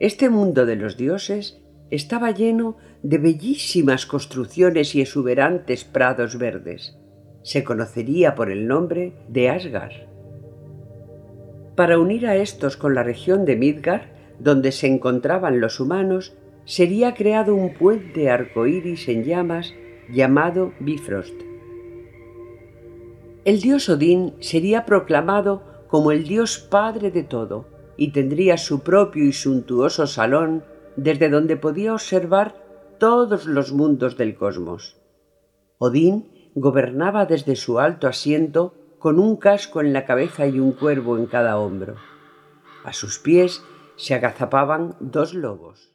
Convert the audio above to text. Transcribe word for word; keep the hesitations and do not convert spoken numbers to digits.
Este mundo de los dioses estaba lleno de bellísimas construcciones y exuberantes prados verdes. Se conocería por el nombre de Asgard. Para unir a estos con la región de Midgard, donde se encontraban los humanos, sería creado un puente arcoíris en llamas llamado Bifrost. El dios Odín sería proclamado como el dios padre de todo y tendría su propio y suntuoso salón desde donde podía observar todos los mundos del cosmos. Odín gobernaba desde su alto asiento con un casco en la cabeza y un cuervo en cada hombro. A sus pies se agazapaban dos lobos.